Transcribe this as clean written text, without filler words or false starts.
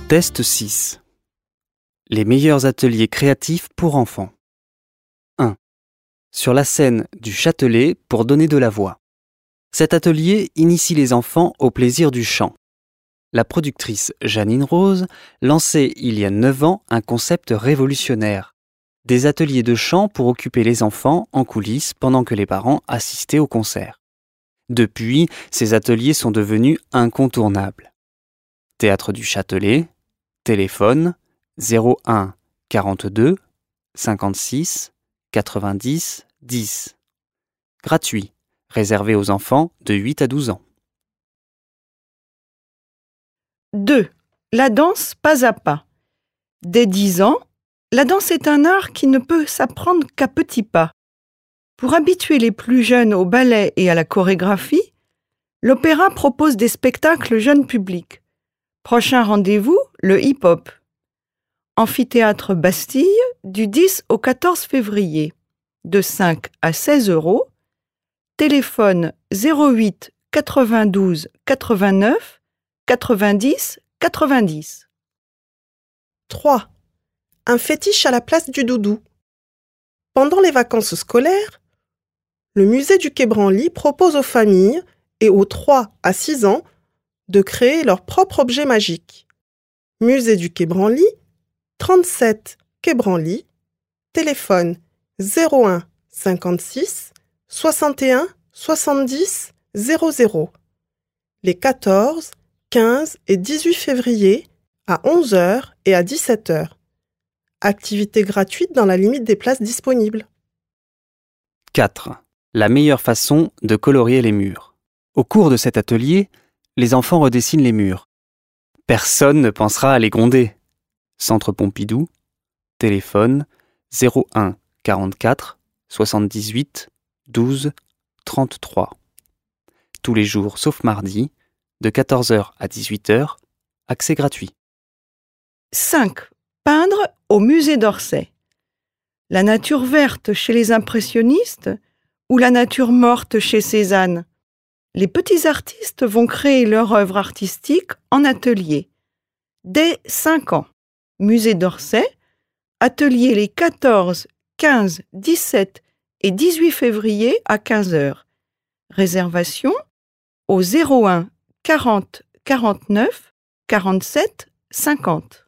Test 6. Les meilleurs ateliers créatifs pour enfants. 1. Sur la scène du Châtelet pour donner de la voix. Cet atelier initie les enfants au plaisir du chant. La productrice Janine Rose lançait il y a 9 ans un concept révolutionnaire. Des ateliers de chant pour occuper les enfants en coulisses pendant que les parents assistaient au concert. Depuis, ces ateliers sont devenus incontournables. Théâtre du Châtelet, téléphone 01 42 56 90 10. Gratuit, réservé aux enfants de 8 à 12 ans. 2. La danse pas à pas. Dès 10 ans, la danse est un art qui ne peut s'apprendre qu'à petits pas. Pour habituer les plus jeunes au ballet et à la chorégraphie, l'opéra propose des spectacles jeunes publics. Prochain rendez-vous, le hip-hop. Amphithéâtre Bastille, du 10 au 14 février, de 5 à 16 €. Téléphone 08 92 89 90 90. 3. Un fétiche à la place du doudou. Pendant les vacances scolaires, le musée du Quai Branly propose aux familles et aux 3 à 6 ans de créer leur propre objet magique. Musée du Quai Branly, 37 Quai Branly, téléphone 01 56 61 70 00. Les 14, 15 et 18 février à 11 h et à 17 h. Activité gratuite dans la limite des places disponibles. 4. La meilleure façon de colorier les murs. Au cours de cet atelier, les enfants redessinent les murs. Personne ne pensera à les gronder. Centre Pompidou, téléphone 01 44 78 12 33. Tous les jours sauf mardi, de 14 h à 18 h, accès gratuit. 5. Peindre au musée d'Orsay. La nature verte chez les impressionnistes ou la nature morte chez Cézanne. Les petits artistes vont créer leur œuvre artistique en atelier. Dès 5 ans. Musée d'Orsay, atelier les 14, 15, 17 et 18 février à 15 h. Réservation au 01 40 49 47 50.